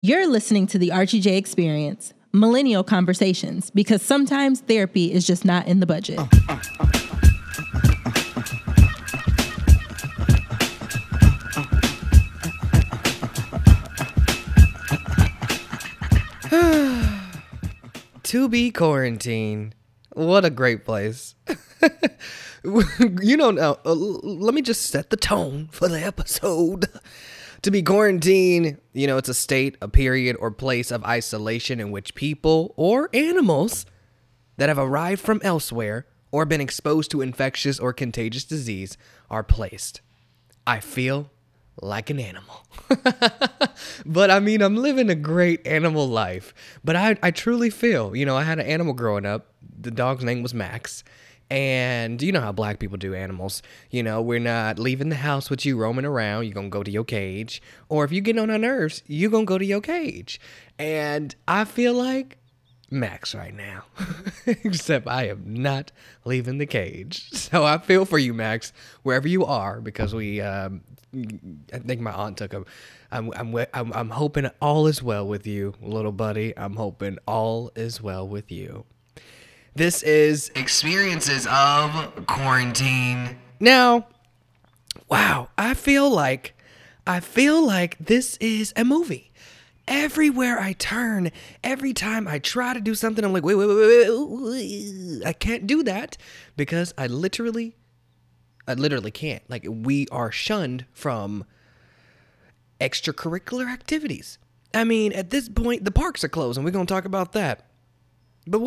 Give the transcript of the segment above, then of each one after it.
You're listening to the RGJ Experience, Millennial Conversations, because sometimes therapy is just not in the budget. To be quarantined. What a great place. You don't know. Let me just set the tone for the episode. To be quarantined, it's a state, a period, or place of isolation in which people or animals that have arrived from elsewhere or been exposed to infectious or contagious disease are placed. I feel like an animal. But I'm living a great animal life. But I truly feel, I had an animal growing up. The dog's name was Max. And you know how black people do animals. We're not leaving the house with you roaming around. You're going to go to your cage. Or if you get on our nerves, you're going to go to your cage. And I feel like Max right now. Except I am not leaving the cage. So I feel for you, Max, wherever you are, because I think my aunt took him. I'm hoping all is well with you, little buddy. I'm hoping all is well with you. This is Experiences of Quarantine. Now, wow, I feel like this is a movie. Everywhere I turn, every time I try to do something, I'm like, wait, I can't do that because I literally can't. Like, we are shunned from extracurricular activities. At this point, the parks are closed, and we're going to talk about that. But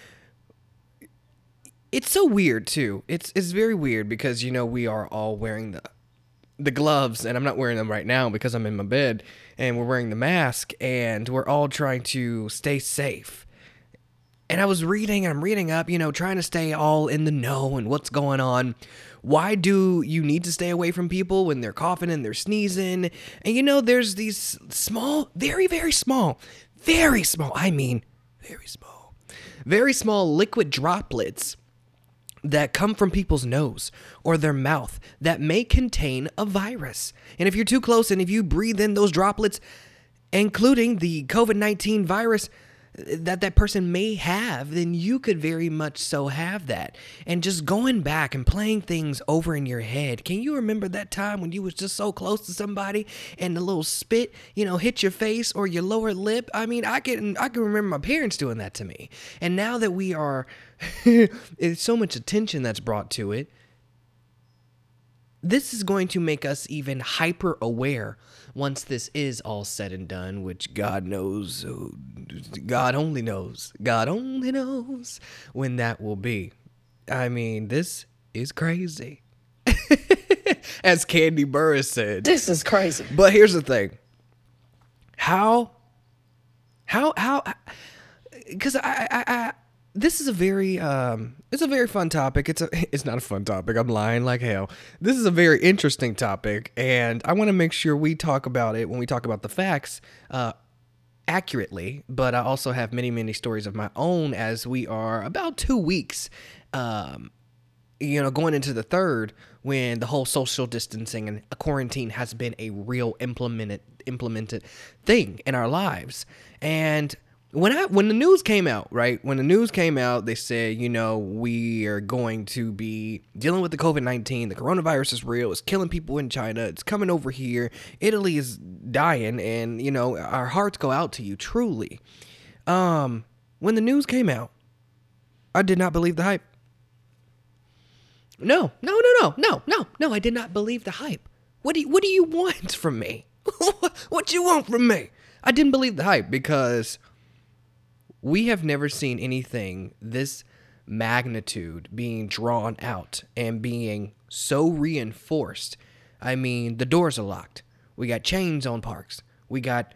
it's so weird, too. It's very weird because, we are all wearing the gloves, and I'm not wearing them right now because I'm in my bed, and we're wearing the mask, and we're all trying to stay safe. And I'm reading up, trying to stay all in the know and what's going on. Why do you need to stay away from people when they're coughing and they're sneezing? And there's these small, very, very small, very small liquid droplets that come from people's nose or their mouth that may contain a virus. And if you're too close and if you breathe in those droplets, including the COVID-19 virus that person may have, then you could very much so have that. And just going back and playing things over in your head, can you remember that time when you was just so close to somebody and the little spit, hit your face or your lower lip? I can remember my parents doing that to me. And now that we are, it's so much attention that's brought to it, this is going to make us even hyper aware once this is all said and done, which God knows, God only knows when that will be. This is crazy. As Candy Burris said. This is crazy. But here's the thing. Because this is a very fun topic. It's not a fun topic. I'm lying like hell. This is a very interesting topic, and I want to make sure we talk about it when we talk about the facts accurately. But I also have many, many stories of my own as we are about 2 weeks, going into the third when the whole social distancing and quarantine has been a real implemented thing in our lives. And when the news came out, right? When the news came out, they said, we are going to be dealing with the COVID-19. The coronavirus is real. It's killing people in China. It's coming over here. Italy is dying. And, our hearts go out to you, truly. When the news came out, I did not believe the hype. No, I did not believe the hype. What do you want from me? What you want from me? I didn't believe the hype because we have never seen anything this magnitude being drawn out and being so reinforced. The doors are locked. We got chains on parks. We got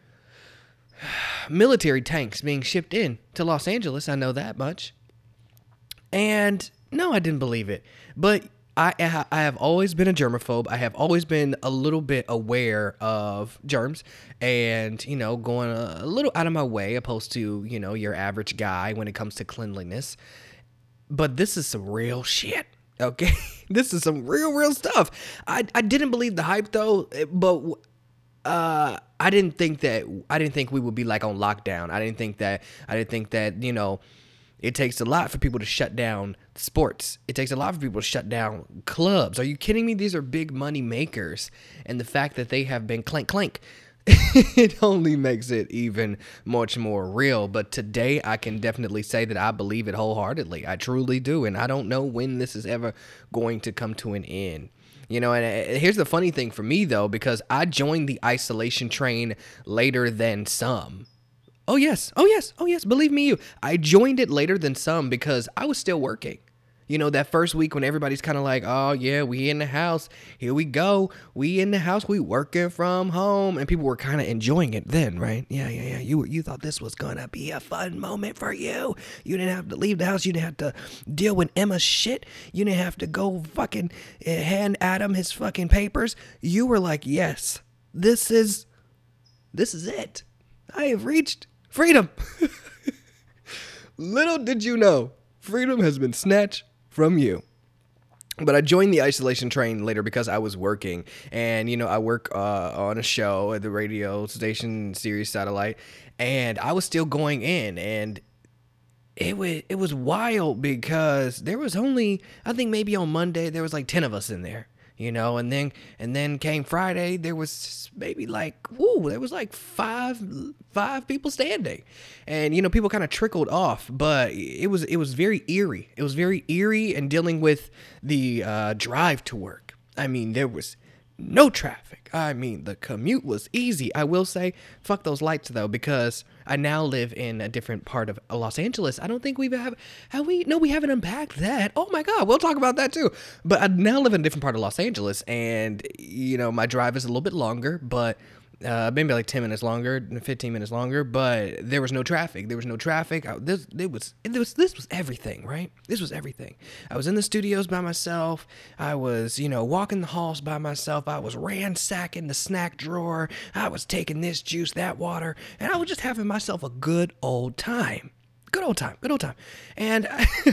military tanks being shipped in to Los Angeles. I know that much. And no, I didn't believe it. But I have always been a germaphobe. I have always been a little bit aware of germs and, going a little out of my way opposed to, your average guy when it comes to cleanliness. But this is some real shit, okay? This is some real stuff. I didn't believe the hype, though, but I didn't think we would be like on lockdown. I didn't think that, it takes a lot for people to shut down sports. It takes a lot for people to shut down clubs. Are you kidding me? These are big money makers. And the fact that they have been clank, it only makes it even much more real. But today I can definitely say that I believe it wholeheartedly. I truly do. And I don't know when this is ever going to come to an end. And here's the funny thing for me, though, because I joined the isolation train later than some. Oh, yes. Believe me, I joined it later than some because I was still working. That first week when everybody's kind of like, oh, yeah, we in the house. Here we go. We in the house. We working from home. And people were kind of enjoying it then, right? Yeah. You thought this was going to be a fun moment for you. You didn't have to leave the house. You didn't have to deal with Emma's shit. You didn't have to go fucking hand Adam his fucking papers. You were like, yes, this is it. I have reached freedom. Little did you know, freedom has been snatched from you. But I joined the isolation train later because I was working. And, I work on a show at the radio station, Sirius Satellite. And I was still going in. And it was wild because there was only, I think maybe on Monday, there was like 10 of us in there. And then came Friday, there was maybe there was like five people standing, and people kind of trickled off, but it was very eerie. It was very eerie, and dealing with the drive to work. I mean, there was no traffic. I mean, the commute was easy. I will say, fuck those lights though, because I now live in a different part of Los Angeles. I don't think we haven't unpacked that. Oh my God, we'll talk about that too. But I now live in a different part of Los Angeles, and my drive is a little bit longer, but maybe like 10 minutes longer, 15 minutes longer, but there was no traffic. This was everything, right? This was everything. I was in the studios by myself. I was, walking the halls by myself. I was ransacking the snack drawer. I was taking this juice, that water, and I was just having myself a good old time. Good old time. And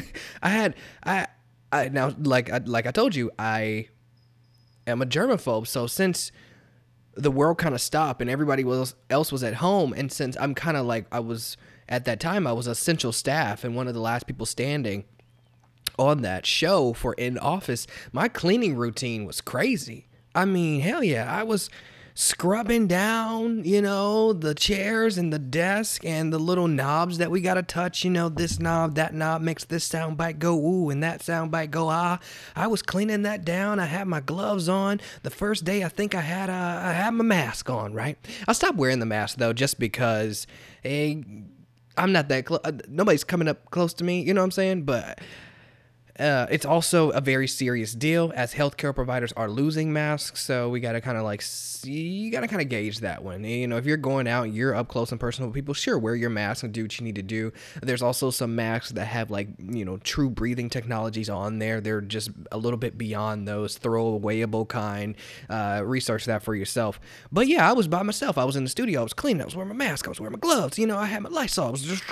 now, like I told you, I am a germaphobe. So since the world kind of stopped and everybody else was at home, and since I'm kind of like, I was essential staff and one of the last people standing on that show for In Office, my cleaning routine was crazy. I mean, hell yeah, I was scrubbing down, the chairs and the desk and the little knobs that we got to touch, this knob, that knob makes this sound bite go ooh and that sound bite go ah. I was cleaning that down. I had my gloves on. The first day, I think I had my mask on, right? I stopped wearing the mask though, just because I'm not that close. Nobody's coming up close to me, you know what I'm saying? But it's also a very serious deal as healthcare providers are losing masks. So we got to kind of gauge that one. If you're going out, you're up close and personal with people, sure, wear your mask and do what you need to do. There's also some masks that have true breathing technologies on there. They're just a little bit beyond those throwawayable kind. Research that for yourself. But yeah, I was by myself. I was in the studio. I was cleaning. I was wearing my mask. I was wearing my gloves. I had my Lysol. I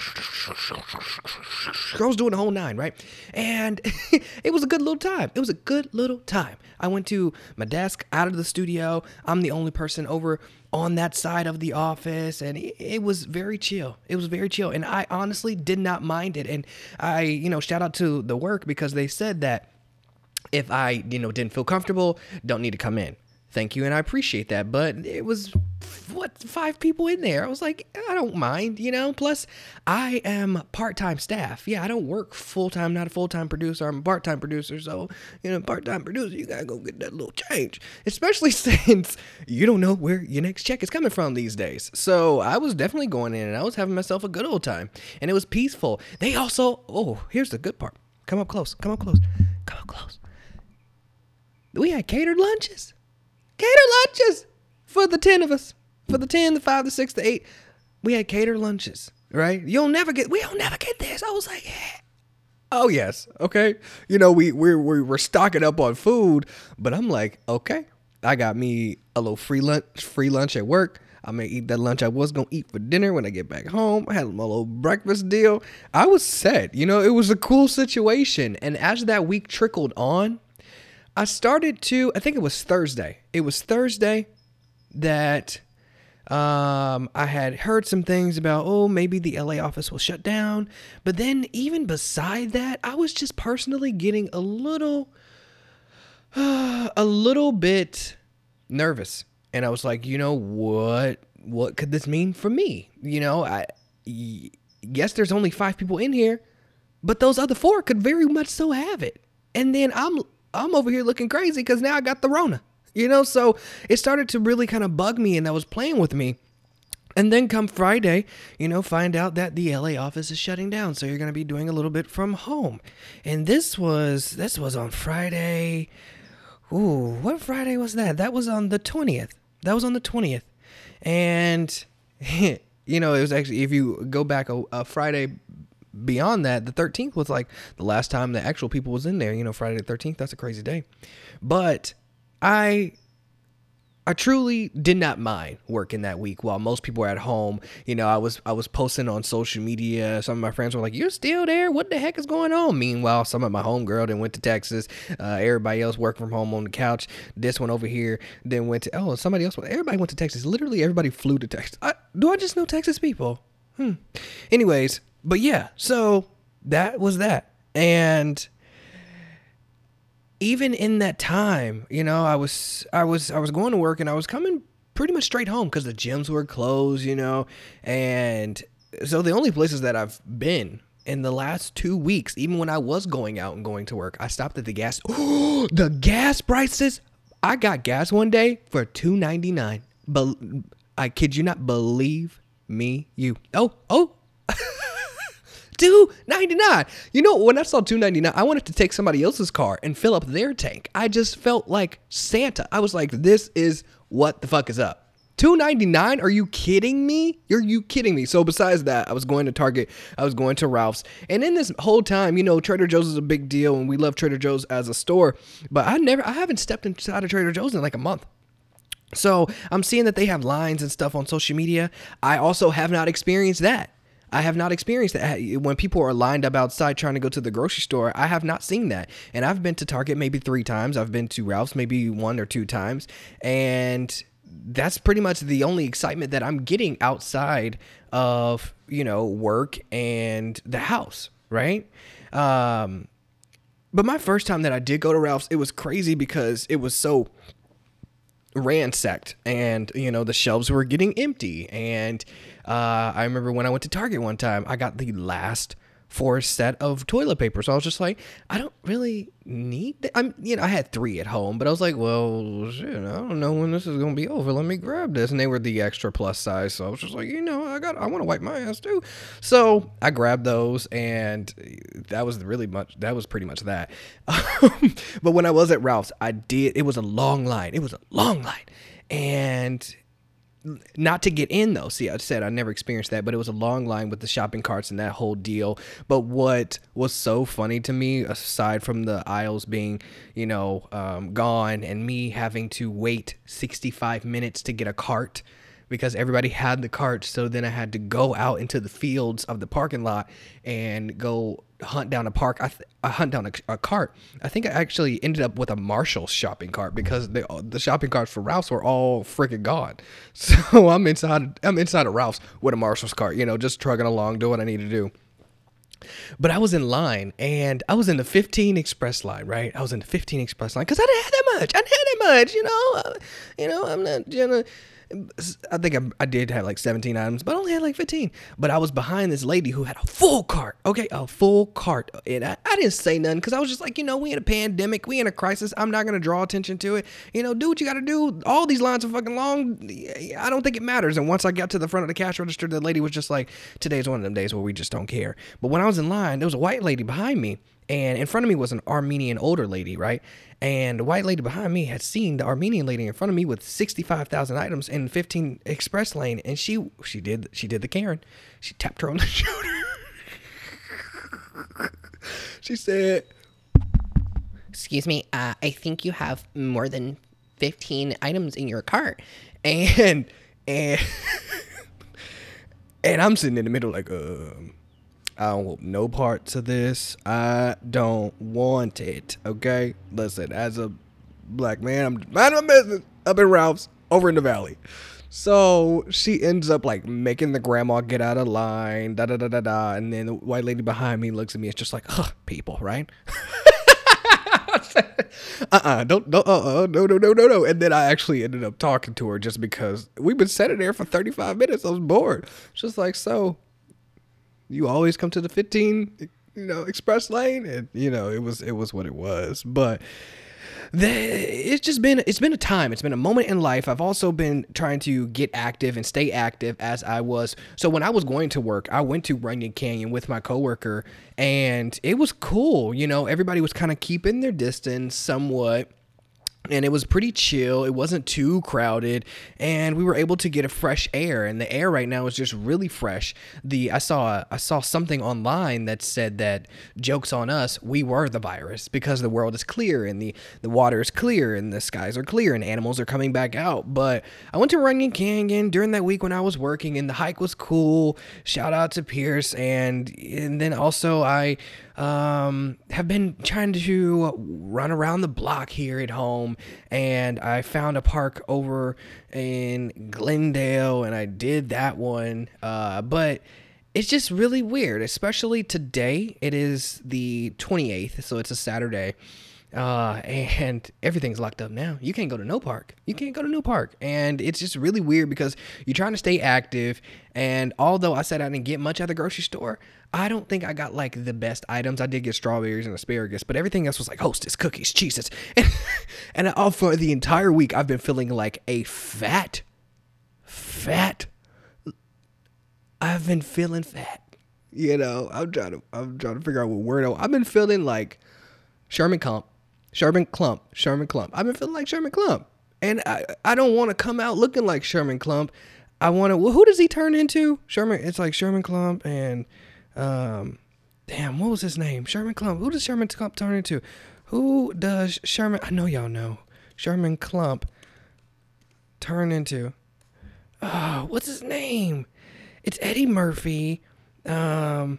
was doing the whole nine, right? And it was a good little time. I went to my desk out of the studio. I'm the only person over on that side of the office, and it was very chill. And I honestly did not mind it. And I, shout out to the work, because they said that if I, didn't feel comfortable, don't need to come in. Thank you, and I appreciate that. But it was, 5 people in there. I was like, I don't mind, Plus, I am part-time staff. Yeah, I don't work full-time, not a full-time producer. I'm a part-time producer. So, part-time producer, you got to go get that little change. Especially since you don't know where your next check is coming from these days. So I was definitely going in, and I was having myself a good old time. And it was peaceful. They also, here's the good part. Come up close. We had catered lunches. For the 10 of us. For the 10, the 5, the 6, the 8. We had catered lunches, right? We don't never get this. I was like, yeah. Oh, yes. Okay. We're stocking up on food, but I'm like, okay, I got me a little free lunch at work. I'm going to eat that lunch I was going to eat for dinner when I get back home. I had my little breakfast deal. I was set. It was a cool situation. And as that week trickled on, I think it was Thursday. It was Thursday that I had heard some things about, oh, maybe the LA office will shut down. But then even beside that, I was just personally getting a little bit nervous. And I was like, you know, what could this mean for me? You know, yes, there's only 5 people in here, but those other 4 could very much so have it. And then I'm over here looking crazy because now I got the Rona. You know, so it started to really kind of bug me, and that was playing with me. And then come Friday, you know, find out that the LA office is shutting down. So you're going to be doing a little bit from home. And this was on Friday. Ooh, what Friday was that? That was on the 20th. And, you know, it was actually, if you go back a Friday beyond that, the 13th was like the last time the actual people was in there. You know, Friday the 13th, that's a crazy day. But I truly did not mind working that week while most people were at home. You know, I was posting on social media. Some of my friends were like, "You're still there? What the heck is going on?" Meanwhile, some of my homegirl then went to Texas. Everybody else worked from home on the couch. This one over here then went to, somebody else. Everybody went to Texas. Literally everybody flew to Texas. Do I just know Texas people? Anyways, but yeah, so that was that. And even in that time, you know, I was going to work, and I was coming pretty much straight home because the gyms were closed, you know. And so the only places that I've been in the last 2 weeks, even when I was going out and going to work, I stopped at the gas. Oh, the gas prices. I got gas one day for $2.99. But I kid you not, believe me, you. Oh. $2.99. You know, when I saw $2.99, I wanted to take somebody else's car and fill up their tank. I just felt like Santa. I was like, this is what the fuck is up. $2.99? Are you kidding me? Are you kidding me? So besides that, I was going to Target. I was going to Ralph's. And in this whole time, you know, Trader Joe's is a big deal, and we love Trader Joe's as a store. But I haven't stepped inside of Trader Joe's in like a month. So I'm seeing that they have lines and stuff on social media. I also have not experienced that. I have not experienced that. When people are lined up outside trying to go to the grocery store, I have not seen that. And I've been to Target maybe 3 times. I've been to Ralph's maybe 1 or 2 times. And that's pretty much the only excitement that I'm getting outside of, you know, work and the house, right? But my first time that I did go to Ralph's, it was crazy because it was so ransacked, and you know, the shelves were getting empty. And I remember when I went to Target one time, I got the last 4 set of toilet paper. So I was just like, I don't really need that. I had 3 at home, but I was like, well, shit, I don't know when this is gonna be over. Let me grab this. And they were the extra plus size, so I was just like, you know, I want to wipe my ass too. So I grabbed those, and that was pretty much that. But when I was at Ralph's, it was a long line. And not to get in though. See, I said I never experienced that, but it was a long line with the shopping carts and that whole deal. But what was so funny to me, aside from the aisles being, you know, gone, and me having to wait 65 minutes to get a cart because everybody had the cart. So then I had to go out into the fields of the parking lot and go hunt down a cart. I think I actually ended up with a Marshall shopping cart because the shopping carts for Ralph's were all freaking gone. So I'm inside of Ralph's with a Marshall's cart, you know, just trucking along, doing what I need to do. But I was in line, and I was in the 15 Express line, right? I was in the 15 Express line because I didn't have that much. You know, I'm not gonna. I think I did have like 17 items, but I only had like 15. But I was behind this lady who had a full cart. Okay, a full cart. And I didn't say nothing because I was just like, you know, we in a pandemic. We in a crisis. I'm not going to draw attention to it. You know, do what you got to do. All these lines are fucking long. I don't think it matters. And once I got to the front of the cash register, the lady was just like, today's one of them days where we just don't care. But when I was in line, there was a white lady behind me. And in front of me was an Armenian older lady, right? And the white lady behind me had seen the Armenian lady in front of me with 65,000 items in 15 Express lane, and she did the Karen. She tapped her on the shoulder. She said, "Excuse me, I think you have more than 15 items in your cart." And I'm sitting in the middle like, I don't want no parts of this. I don't want it. Okay? Listen, as a black man, I'm minding my business up in Ralph's over in the valley. So she ends up like making the grandma get out of line, da da da da da. And then the white lady behind me looks at me. It's just like, people, right? Don't, no. And then I actually ended up talking to her just because we've been sitting there for 35 minutes. I was bored. Just like, so you always come to the 15, express lane, and it was what it was. But it's been a time. It's been a moment in life. I've also been trying to get active and stay active as I was. So when I was going to work, I went to Runyon Canyon with my coworker, and it was cool. Everybody was kind of keeping their distance somewhat. And it was pretty chill. It wasn't too crowded, and we were able to get a fresh air. And the air right now is just really fresh. I saw something online that said that, joke's on us, we were the virus because the world is clear and the water is clear and the skies are clear and animals are coming back out. But I went to Runyon Canyon during that week when I was working, and the hike was cool. Shout out to Pierce, and then also I have been trying to run around the block here at home, and I found a park over in Glendale, and I did that one, but it's just really weird, especially today. It is the 28th, so it's a Saturday. And everything's locked up now. You can't go to no park. And it's just really weird because you're trying to stay active. And although I said I didn't get much at the grocery store, I don't think I got like the best items. I did get strawberries and asparagus, but everything else was like Hostess, cookies, Cheez-Its. And all for the entire week, I've been feeling like a fat. I've been feeling fat. I'm trying to figure out what word I've been feeling like Sherman Klump. I've been feeling like Sherman Klump. And I don't want to come out looking like Sherman Klump. I want to, who does he turn into? It's like Sherman Klump and, what was his name? Sherman Klump. Who does Sherman Klump turn into? Who does Sherman, I know y'all know, Sherman Klump turn into? Oh, what's his name? It's Eddie Murphy. Oh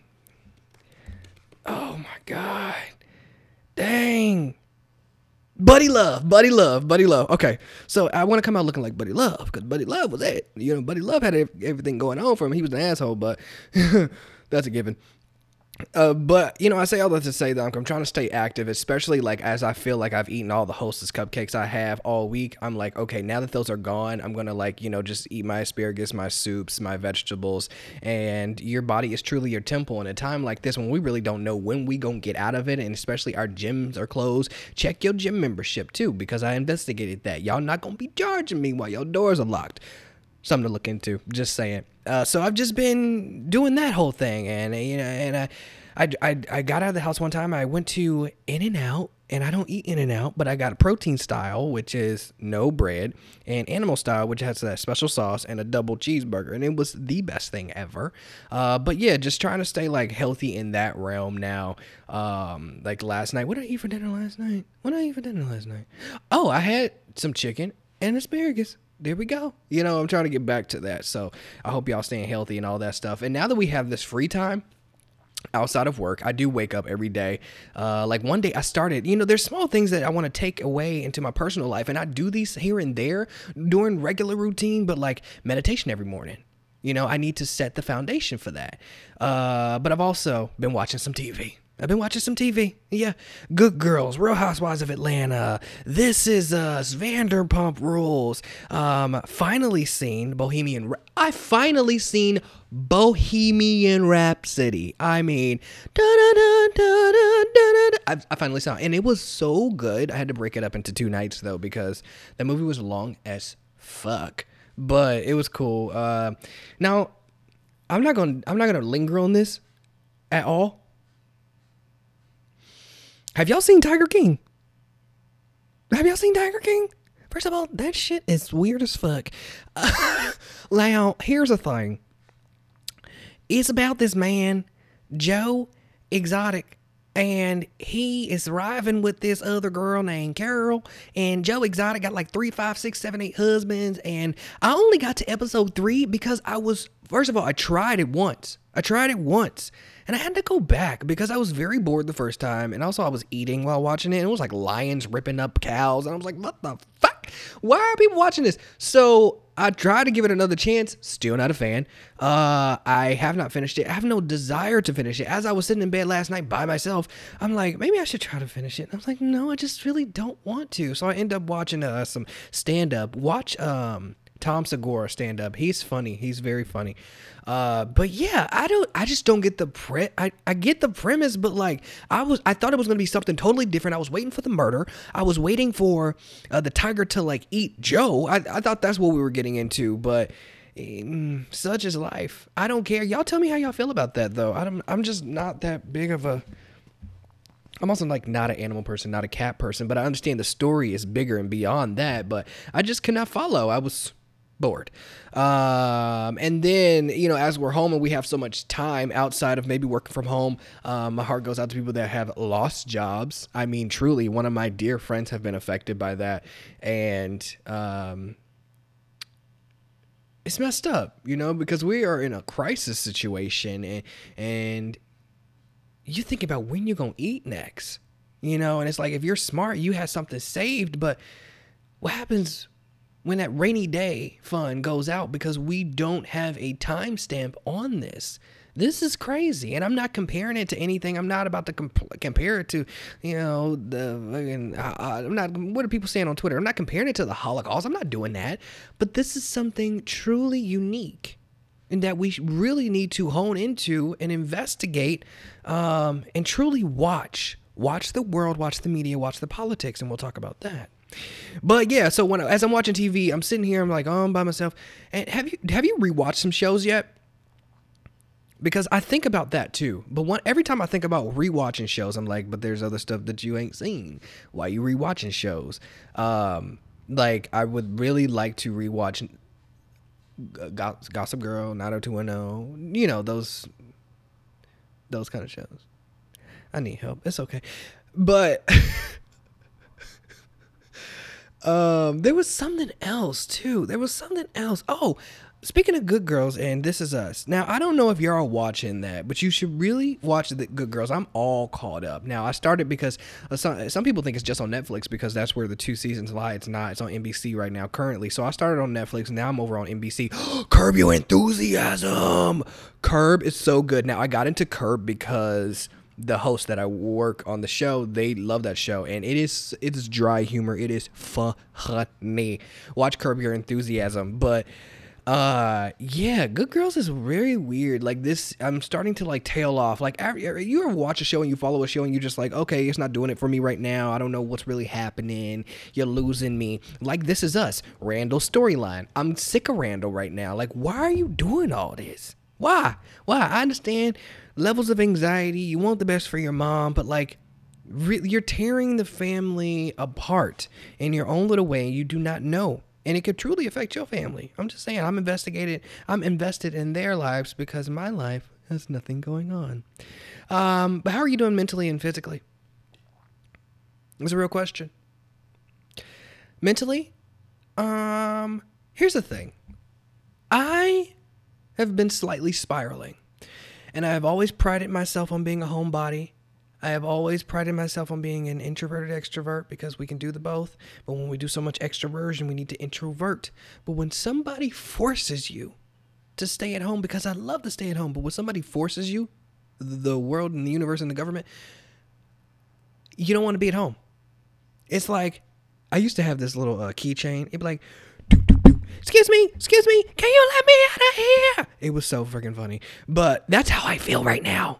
my God. Dang. Buddy Love. Okay, so I want to come out looking like Buddy Love because Buddy Love was it. Buddy Love had everything going on for him. He was an asshole, but that's a given. But I say all that to say that I'm trying to stay active, especially like as I feel like I've eaten all the Hostess cupcakes I have all week. I'm like, okay, now that those are gone, I'm gonna just eat my asparagus, my soups, my vegetables, and your body is truly your temple. In a time like this, when we really don't know when we gonna get out of it, and especially our gyms are closed, check your gym membership too, because I investigated that. Y'all not gonna be charging me while your doors are locked. Something to look into, just saying. So I've just been doing that whole thing, and I got out of the house one time. I went to In-N-Out, and I don't eat In-N-Out, but I got a protein style, which is no bread, and animal style, which has that special sauce and a double cheeseburger, and it was the best thing ever. But yeah, just trying to stay like healthy in that realm now. Like last night, what did I eat for dinner last night? Oh, I had some chicken and asparagus. There we go. I'm trying to get back to that. So I hope y'all staying healthy and all that stuff. And now that we have this free time outside of work, I do wake up every day. Like one day I started, there's small things that I want to take away into my personal life. And I do these here and there during regular routine, but like meditation every morning. I need to set the foundation for that. But I've also been watching some TV. Yeah. Good Girls, Real Housewives of Atlanta. This Is Us, Vanderpump Rules. Finally seen Bohemian Rhapsody. I mean, I finally saw it, and it was so good. I had to break it up into 2 nights though, because that movie was long as fuck, but it was cool. Now I'm not gonna linger on this at all. Have y'all seen Tiger King? First of all, that shit is weird as fuck. Now, here's the thing. It's about this man, Joe Exotic, and he is arriving with this other girl named Carol, and Joe Exotic got like 3, 5, 6, 7, 8 husbands, and I only got to episode 3 because first of all, I tried it once, and I had to go back because I was very bored the first time, and also I was eating while watching it, and it was like lions ripping up cows, and I was like, what the fuck? Why are people watching this? So I tried to give it another chance. Still not a fan. I have not finished it. I have no desire to finish it. As I was sitting in bed last night by myself, I'm like, maybe I should try to finish it. And I was like, no, I just really don't want to. So I end up watching some stand-up. Watch Tom Segura stand up. He's funny. He's very funny. But yeah, I just don't get the I get the premise, but like I thought it was going to be something totally different. I was waiting for the murder. I was waiting for the tiger to like eat Joe. I thought that's what we were getting into, but such is life. I don't care. Y'all tell me how y'all feel about that though. I'm just not that big of a I'm also like not an animal person, not a cat person, but I understand the story is bigger and beyond that, but I just could not follow. I was bored. And then, as we're home and we have so much time outside of maybe working from home, my heart goes out to people that have lost jobs. I mean, truly, one of my dear friends have been affected by that. And, it's messed up, because we are in a crisis situation and you think about when you're going to eat next, and it's like, if you're smart, you have something saved, but what happens when that rainy day fund goes out because we don't have a timestamp on this? This is crazy. And I'm not comparing it to anything. I'm not about to compare it to, I'm not, what are people saying on Twitter? I'm not comparing it to the Holocaust. I'm not doing that. But this is something truly unique and that we really need to hone into and investigate and truly watch the world, watch the media, watch the politics, and we'll talk about that. But yeah, so as I'm watching TV, I'm sitting here, I'm like, I'm by myself. And have you rewatched some shows yet? Because I think about that too. But every time I think about rewatching shows, I'm like, but there's other stuff that you ain't seen. Why you rewatching shows? Like I would really like to rewatch Gossip Girl, 90210, those kind of shows. I need help. It's okay. But there was something else too. Oh, speaking of Good Girls and This Is Us. Now, I don't know if you're all watching that, but you should really watch the Good Girls. I'm all caught up. Now, I started because some people think it's just on Netflix because that's where the 2 seasons lie. It's not. It's on NBC right now currently. So I started on Netflix. Now I'm over on NBC. Curb Your Enthusiasm. Curb is so good. Now, I got into Curb because the host that I work on the show, they love that show, and it is dry humor. It is funny. Watch Curb Your Enthusiasm. But yeah, Good Girls is very weird. Like this, I'm starting to like tail off. Like you ever watch a show and you follow a show and you just like, okay, it's not doing it for me right now. I don't know what's really happening. You're losing me. Like This Is Us, Randall's storyline. I'm sick of Randall right now. Like, why are you doing all this? Why? I understand levels of anxiety. You want the best for your mom, but like you're tearing the family apart in your own little way. You do not know. And it could truly affect your family. I'm just saying, I'm invested in their lives because my life has nothing going on. But how are you doing mentally and physically? It's a real question. Mentally, here's the thing. I have been slightly spiraling. And I have always prided myself on being a homebody. I have always prided myself on being an introverted extrovert because we can do the both. But when we do so much extroversion, we need to introvert. But when somebody forces you to stay at home, because I love to stay at home, but when somebody forces you, the world and the universe and the government, you don't want to be at home. It's like, I used to have this little keychain. It'd be like, doo, doo, doo. Excuse me, can you let me out of here? It was so freaking funny. But that's how I feel right now.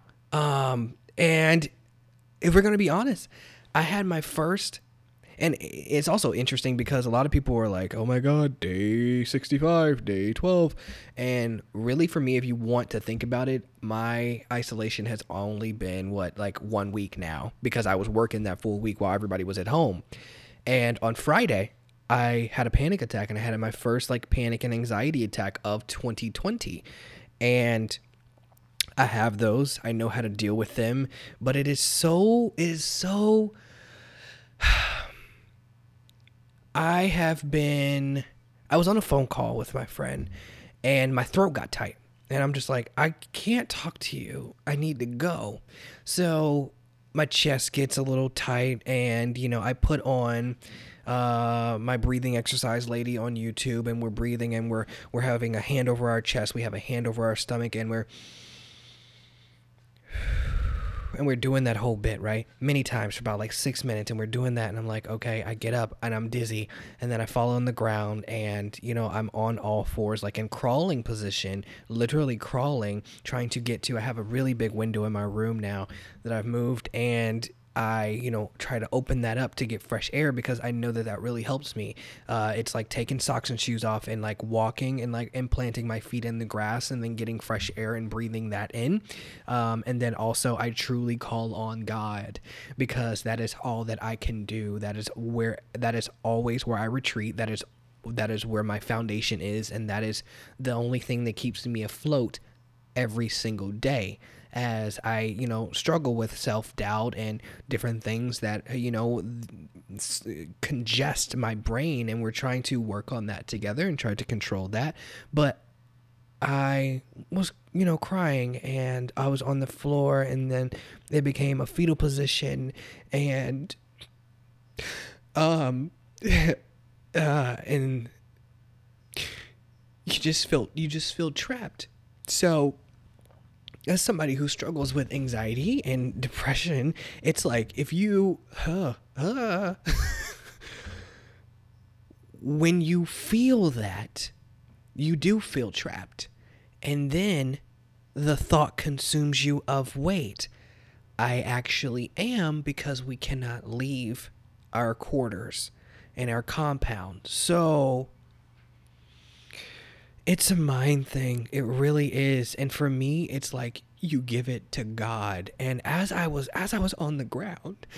And if we're going to be honest, I had my first, and it's also interesting because a lot of people were like, oh my God, day 65, day 12. And really for me, if you want to think about it, my isolation has only been like 1 week now because I was working that full week while everybody was at home. And on Friday, I had a panic attack and I had my first like panic and anxiety attack of 2020. And I have those. I know how to deal with them, but it is so I was on a phone call with my friend and my throat got tight and I'm just like, I can't talk to you. I need to go. So my chest gets a little tight, and I put on my breathing exercise lady on YouTube, and we're breathing, and we're having a hand over our chest, we have a hand over our stomach, and we're doing that whole bit, right? Many times for about like 6 minutes, and we're doing that, and I'm like, okay, I get up and I'm dizzy, and then I fall on the ground, and I'm on all fours, like in crawling position, literally crawling, trying to get to. I have a really big window in my room now that I've moved, and I, try to open that up to get fresh air, because I know that really helps me. It's like taking socks and shoes off and like walking and like implanting my feet in the grass and then getting fresh air and breathing that in. And then also I truly call on God, because that is all that I can do. That is always where I retreat. That is where my foundation is. And that is the only thing that keeps me afloat every single day, as I, struggle with self-doubt and different things that, congest my brain, and we're trying to work on that together and try to control that. But I was, crying, and I was on the floor, and then it became a fetal position, and, and you just feel trapped. So, as somebody who struggles with anxiety and depression, it's like if you, when you feel that, you do feel trapped. And then the thought consumes you of, wait, I actually am, because we cannot leave our quarters and our compound. So it's a mind thing. It really is. And for me, it's like you give it to God. And as I was on the ground,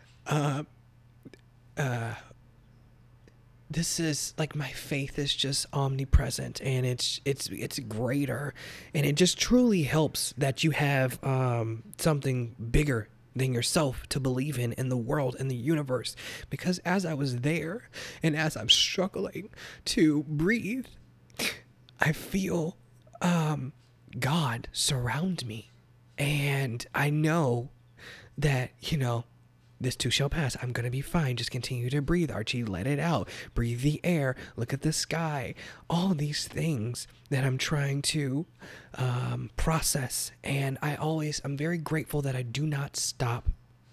this is like, my faith is just omnipresent, and it's greater, and it just truly helps that you have something bigger than yourself to believe in the world, in the universe. Because as I was there, and as I'm struggling to breathe, I feel God surround me, and I know that, this too shall pass. I'm going to be fine. Just continue to breathe, Archie. Let it out. Breathe the air. Look at the sky. All these things that I'm trying to process. And I'm very grateful that I do not stop.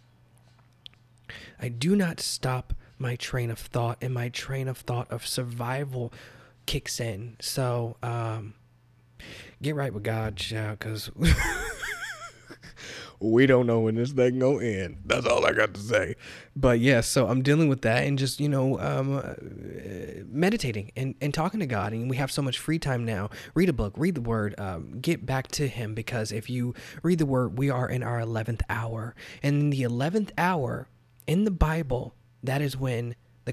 I do not stop my train of thought, and my train of thought of survival kicks in. So get right with God, child, because we don't know when this thing gonna end. That's all I got to say. But yeah, so I'm dealing with that, and just meditating and talking to God. And we have so much free time now. Read a book, read the word, get back to him, because if you read the word, we are in our 11th hour, and in the 11th hour in the Bible, that is when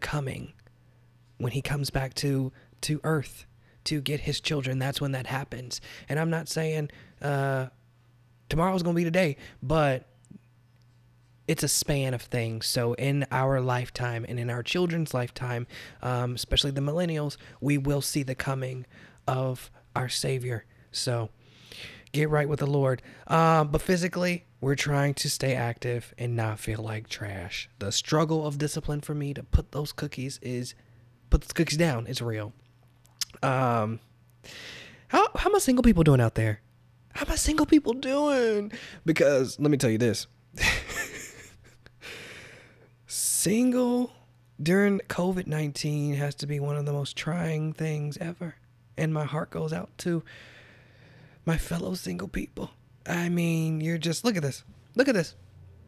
he comes back to earth to get his children. That's when that happens. And I'm not saying tomorrow's gonna be today, but it's a span of things. So in our lifetime and in our children's lifetime, especially the millennials, we will see the coming of our Savior. So get right with the Lord. But physically, we're trying to stay active and not feel like trash. The struggle of discipline for me to put those cookies down is real. How my single people doing out there? How my single people doing? Because let me tell you this. Single during COVID-19 has to be one of the most trying things ever. And my heart goes out to my fellow single people. I mean, you're just, look at this. Look at this.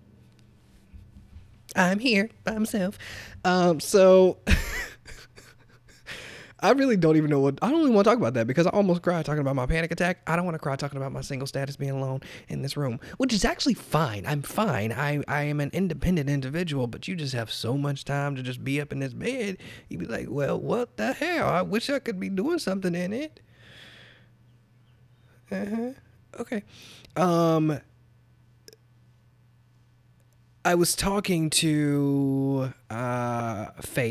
I'm here by myself. So I really don't even know I don't even want to talk about that, because I almost cried talking about my panic attack. I don't want to cry talking about my single status, being alone in this room, which is actually fine. I'm fine. I am an independent individual, but you just have so much time to just be up in this bed. You'd be like, well, what the hell? I wish I could be doing something in it. Okay. I was talking to Faith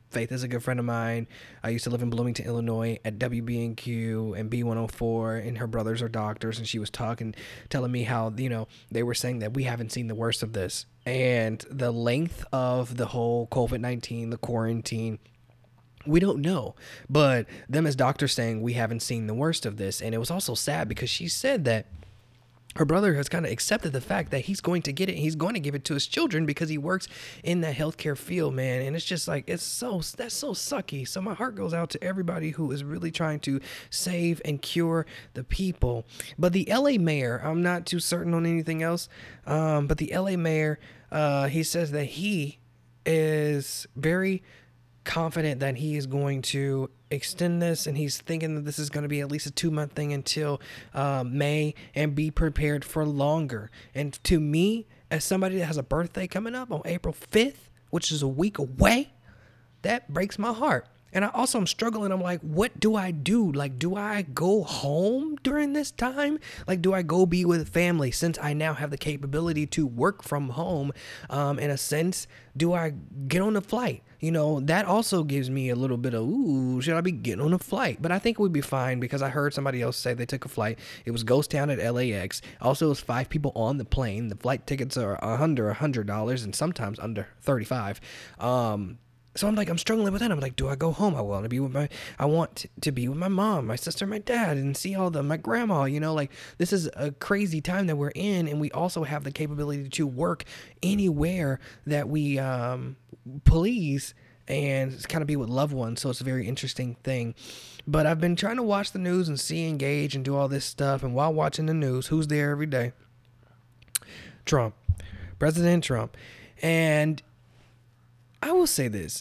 Faith is a good friend of mine. I used to live in Bloomington, Illinois at WB&Q and B104, and her brothers are doctors, and she was telling me how, they were saying that we haven't seen the worst of this. And the length of the whole COVID-19, the quarantine, we don't know. But them as doctors saying we haven't seen the worst of this. And it was also sad because she said that her brother has kind of accepted the fact that he's going to get it. He's going to give it to his children because he works in that healthcare field, man. And it's just like, that's so sucky. So my heart goes out to everybody who is really trying to save and cure the people. But the LA mayor, I'm not too certain on anything else. But the LA mayor, he says that he is very confident that he is going to extend this, and he's thinking that this is going to be at least a 2-month thing until May, and be prepared for longer. And to me, as somebody that has a birthday coming up on April 5th, which is a week away, that breaks my heart. And I also am struggling. I'm like, what do I do? Like, do I go home during this time? Like, do I go be with family since I now have the capability to work from home? In a sense, do I get on a flight? That also gives me a little bit of, should I be getting on a flight? But I think we'd be fine because I heard somebody else say they took a flight. It was Ghost Town at LAX. Also, it was 5 people on the plane. The flight tickets are under $100 and sometimes under $35. So I'm struggling with that. I'm like, do I go home? I want to be with my mom, my sister, my dad, and see my grandma, like this is a crazy time that we're in. And we also have the capability to work anywhere that we, please, and kind of be with loved ones. So it's a very interesting thing. But I've been trying to watch the news and engage and do all this stuff. And while watching the news, who's there every day? Trump, President Trump. And I will say this.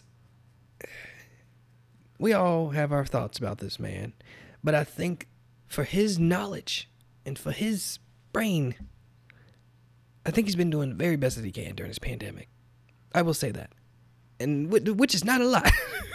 We all have our thoughts about this man, but I think for his knowledge and for his brain, I think he's been doing the very best that he can during this pandemic. I will say that. And which is not a lot.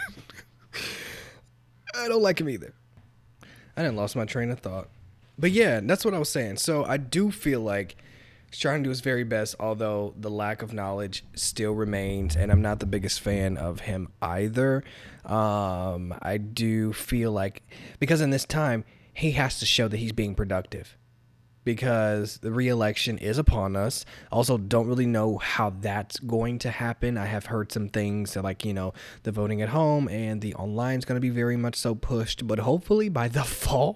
I don't like him either. I done lost my train of thought. But yeah, that's what I was saying. So I do feel like he's trying to do his very best, although the lack of knowledge still remains, and I'm not the biggest fan of him either. I do feel like, because in this time, he has to show that he's being productive, because the re-election is upon us. Also, don't really know how that's going to happen. I have heard some things that, the voting at home and the online is going to be very much so pushed, but hopefully by the fall,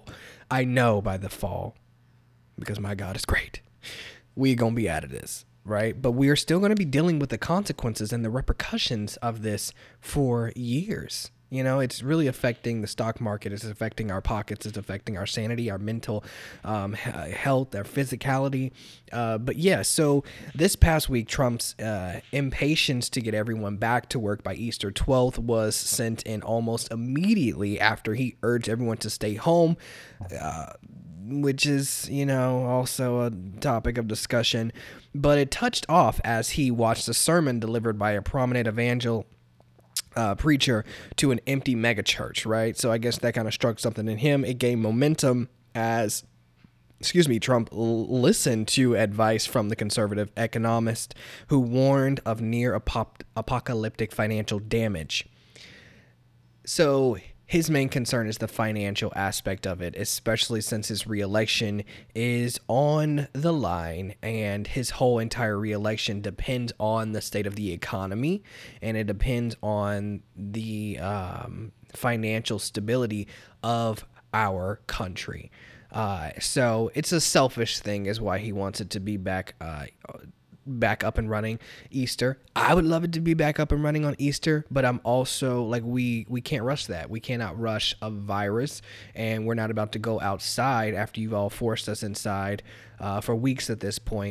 because my God is great, we're going to be out of this, right? But we are still going to be dealing with the consequences and the repercussions of this for years. It's really affecting the stock market. It's affecting our pockets. It's affecting our sanity, our mental health, our physicality. But yeah, so this past week, Trump's impatience to get everyone back to work by Easter 12th was sent in almost immediately after he urged everyone to stay home, which is, also a topic of discussion. But it touched off as he watched a sermon delivered by a prominent preacher to an empty megachurch, right? So I guess that kind of struck something in him. It gained momentum as, Trump listened to advice from the conservative economist who warned of near apocalyptic financial damage. So his main concern is the financial aspect of it, especially since his reelection is on the line, and his whole entire reelection depends on the state of the economy, and it depends on the financial stability of our country. So it's a selfish thing is why he wants it to be back up and running Easter. I would love it to be back up and running on Easter, but I'm also like, we can't rush that. We cannot rush a virus, and we're not about to go outside after you've all forced us inside for weeks at this point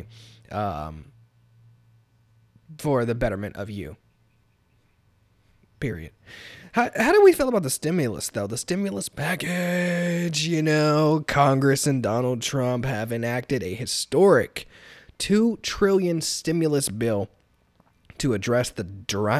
for the betterment of you. Period. How do we feel about the stimulus, though? The stimulus package, Congress and Donald Trump have enacted a historic $2 trillion stimulus bill to address the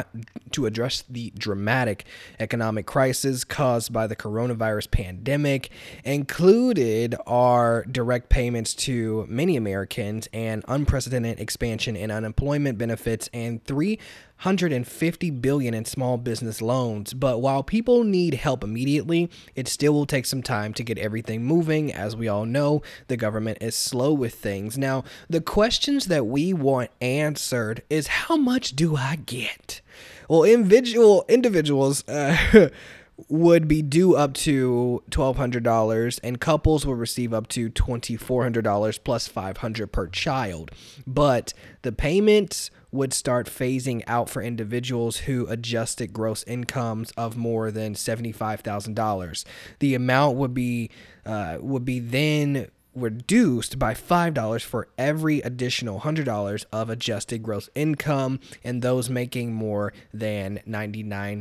dramatic economic crisis caused by the coronavirus pandemic. Included are direct payments to many Americans and unprecedented expansion in unemployment benefits and $3 $150 billion in small business loans. But while people need help immediately, it still will take some time to get everything moving. As we all know, the government is slow with things. Now, the questions that we want answered is, how much do I get? Well, individuals would be due up to $1,200, and couples will receive up to $2,400 plus $500 per child. But the payments would start phasing out for individuals who adjusted gross incomes of more than $75,000. The amount would be then reduced by $5 for every additional $100 of adjusted gross income, and those making more than $99,000.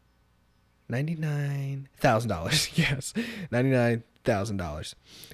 Yes, $99,000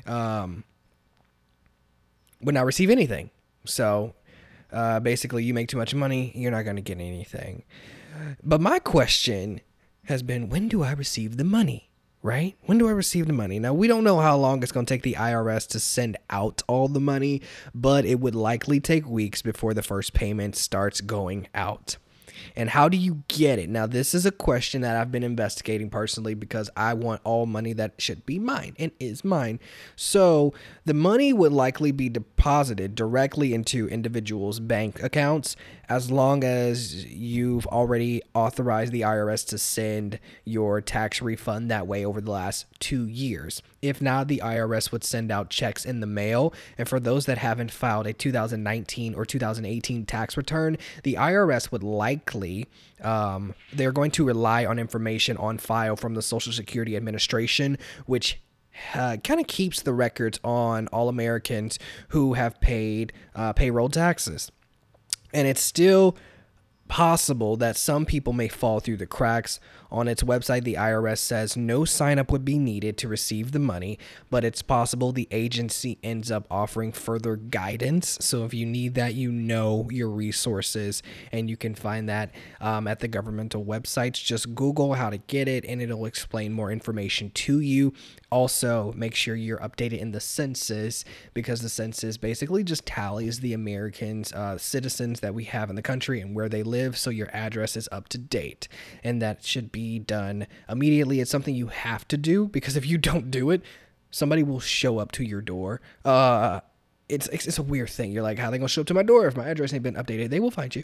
would not receive anything. So basically, you make too much money, you're not going to get anything. But my question has been, when do I receive the money? Right? When do I receive the money? Now, we don't know how long it's going to take the IRS to send out all the money, but it would likely take weeks before the first payment starts going out. And how do you get it? Now, this is a question that I've been investigating personally because I want all money that should be mine and is mine. So the money would likely be deposited directly into individuals' bank accounts as long as you've already authorized the IRS to send your tax refund that way over the last 2 years. If not, the IRS would send out checks in the mail. And for those that haven't filed a 2019 or 2018 tax return, the IRS would likely, they're going to rely on information on file from the Social Security Administration, which kind of keeps the records on all Americans who have paid payroll taxes. And it's still possible that some people may fall through the cracks. On its website, the IRS says no sign-up would be needed to receive the money, but it's possible the agency ends up offering further guidance. So if you need that, you know your resources, and you can find that at the governmental websites. Just Google how to get it, and it'll explain more information to you. Also, make sure you're updated in the census, because the census basically just tallies the Americans, citizens that we have in the country and where they live, so your address is up to date, and that should be done immediately. It's something you have to do, because if you don't do it, somebody will show up to your door. It's a weird thing. You're like, how are they gonna show up to my door if my address ain't been updated? They will find you.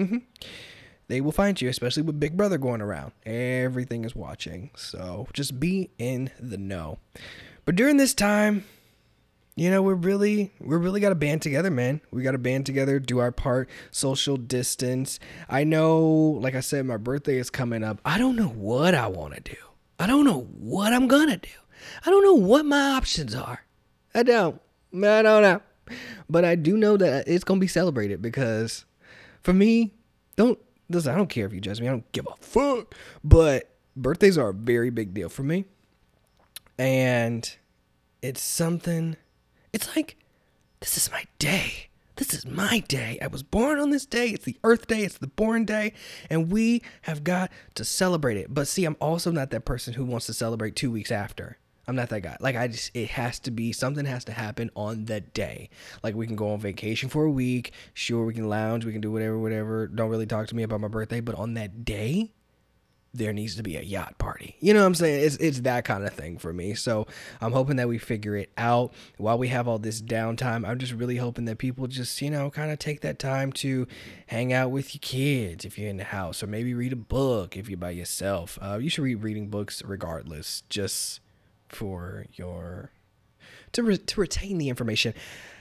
They will find you, especially with Big Brother going around. Everything is watching, so just be in the know. But during this time, you know, we're really got to band together, man. We got to band together, do our part, social distance. I know, like I said, my birthday is coming up. I don't know what I want to do. I don't know what I'm going to do. I don't know what my options are. I don't know. But I do know that it's going to be celebrated, because for me, I don't care if you judge me. I don't give a fuck. But birthdays are a very big deal for me. And it's something... It's like, this is my day. This is my day. I was born on this day. It's the Earth Day. It's the born day. And we have got to celebrate it. But see, I'm also not that person who wants to celebrate 2 weeks after. I'm not that guy. Like, it has to be, something has to happen on that day. Like, we can go on vacation for a week. Sure, we can lounge. We can do whatever. Don't really talk to me about my birthday. But on that day, there needs to be a yacht party. You know what I'm saying? It's that kind of thing for me. So I'm hoping that we figure it out while we have all this downtime. I'm just really hoping that people just, you know, kind of take that time to hang out with your kids if you're in the house, or maybe read a book if you're by yourself. You should read reading books regardless, just for to retain the information.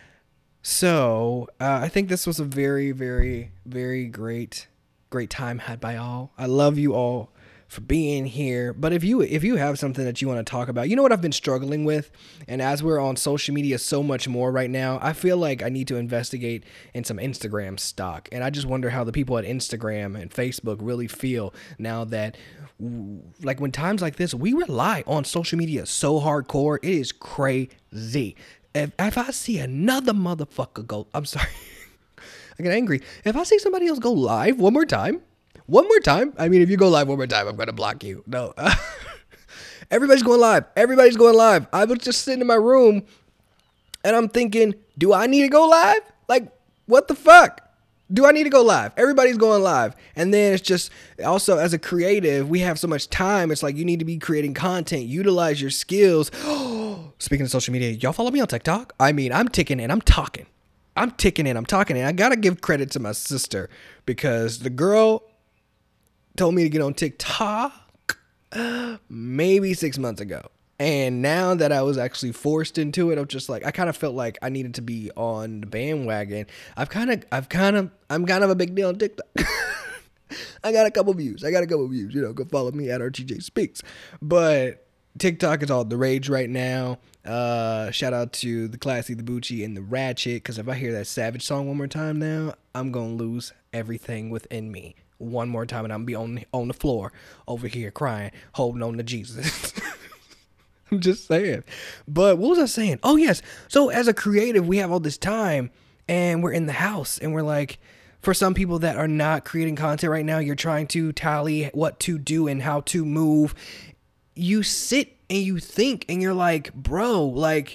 So I think this was a very, very, very great time had by all. I love you all for being here. But if you have something that you want to talk about, you know what I've been struggling with, and as we're on social media so much more right now, I feel like I need to investigate in some Instagram stock. And I just wonder how the people at Instagram and Facebook really feel now that, like, when times like this, we rely on social media so hardcore. It is crazy. If I see another motherfucker go, I'm sorry, I get angry. If I see somebody else go live one more time, I mean, if you go live one more time, I'm going to block you. No. Everybody's going live. I was just sitting in my room and I'm thinking, do I need to go live? Like, what the fuck? Do I need to go live? Everybody's going live. And then it's just also as a creative, we have so much time. It's like you need to be creating content, utilize your skills. Speaking of social media, y'all follow me on TikTok? I mean, I'm ticking and I'm talking. And I got to give credit to my sister because the girl told me to get on TikTok maybe 6 months ago. And now that I was actually forced into it, I'm just like, I kind of felt like I needed to be on the bandwagon. I'm kind of a big deal on TikTok. I got a couple views. Go follow me at RTJ Speaks. But TikTok is all the rage right now. Shout out to the Classy, the Bucci, and the Ratchet. Because if I hear that Savage song one more time now, I'm going to lose everything within me. One more time, and I'm going to be on the floor over here crying, holding on to Jesus. I'm just saying. But what was I saying? Oh, yes. So as a creative, we have all this time, and we're in the house, and we're like, for some people that are not creating content right now, you're trying to tally what to do and how to move. You sit and you think, and you're like, bro, like,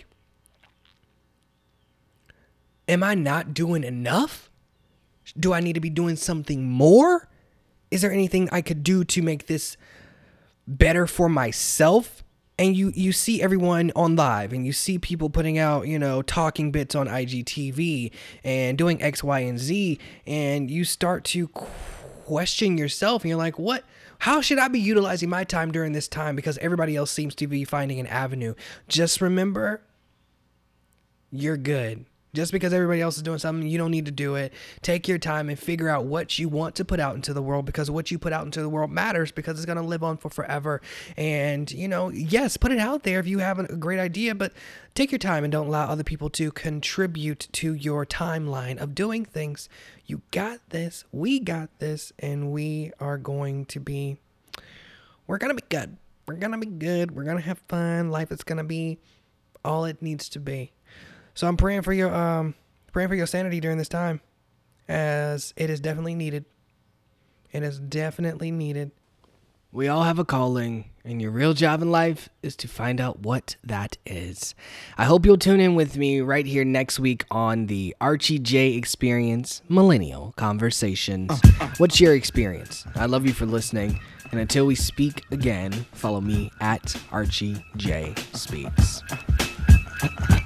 am I not doing enough? Do I need to be doing something more? Is there anything I could do to make this better for myself? And you see everyone on live, and you see people putting out, talking bits on IGTV and doing X, Y, and Z, and you start to question yourself, and you're like, what? How should I be utilizing my time during this time? Because everybody else seems to be finding an avenue. Just remember, you're good. Just because everybody else is doing something, you don't need to do it. Take your time and figure out what you want to put out into the world, because what you put out into the world matters, because it's going to live on for forever. And, yes, put it out there if you have a great idea, but take your time and don't allow other people to contribute to your timeline of doing things. You got this. We got this. And we are going to be, we're going to be good. We're going to be good. We're going to have fun. Life is going to be all it needs to be. So I'm praying for your sanity during this time, as it is definitely needed. It is definitely needed. We all have a calling, and your real job in life is to find out what that is. I hope you'll tune in with me right here next week on the Archie J Experience Millennial Conversations. What's your experience? I love you for listening. And until we speak again, follow me at Archie J Speaks.